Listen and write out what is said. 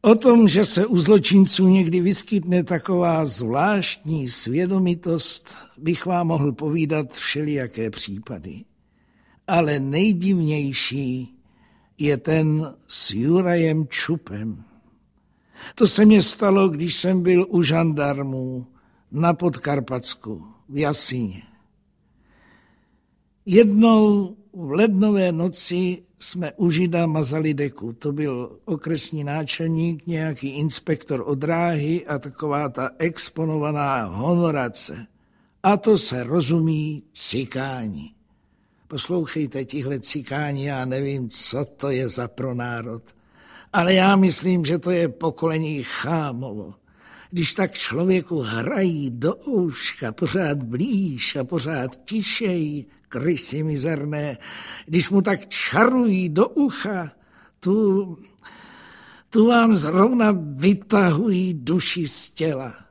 O tom, že se u zločinců někdy vyskytne taková zvláštní svědomitost, bych vám mohl povídat všelijaké případy. Ale nejdivnější je ten s Jurajem Čupem. To se mně stalo, když jsem byl u žandarmů na Podkarpatsku v Jasíně. Jednou v lednové noci jsme u Žida mazali deku. To byl okresní náčelník, nějaký inspektor od dráhy a taková ta exponovaná honorace. A to se rozumí cikáni. Poslouchejte, tihle cikáni, já nevím, co to je za pronárod. Ale já myslím, že to je pokolení Chámovo. Když tak člověku hrají do ouška, pořád blíž a pořád tišej, krysy mizerné, když mu tak čarují do ucha, tu vám zrovna vytahují duši z těla.